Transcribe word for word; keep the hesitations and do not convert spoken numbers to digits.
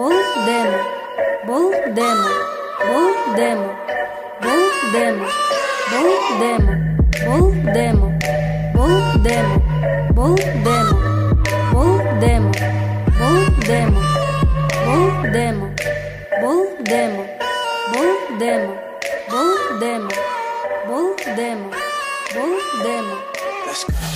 demo, bol demo, bol demo, bol demo, bol demo, bol demo, bol demo, bol demo, bol demo, bol demo, bol demo, bol demo, bol demo, bol demo, bol demo, bol demo. Let's go.